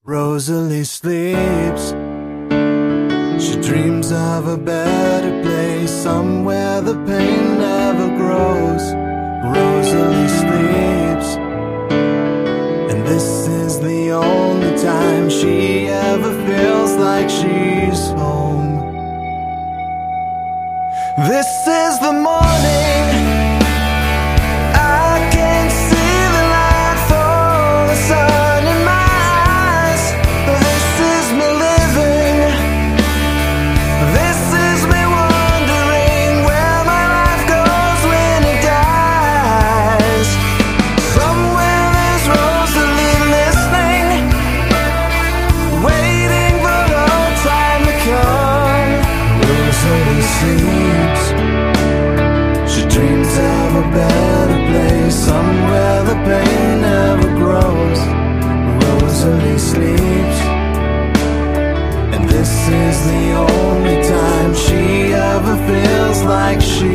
Rosalie sleeps. She dreams of a better place, somewhere the pain never grows. Rosalie sleeps, and this is the only time she ever feels like she's home. This is the morning. I can see the light for the sun in my eyes. This is me living. This is me wondering where my life goes when it dies. Somewhere there's Rosalie listening, waiting for the time to come. Rosalie sleeps. She dreams of a better place, somewhere the pain never grows. Rosalie sleeps, and this is the only time she ever feels like she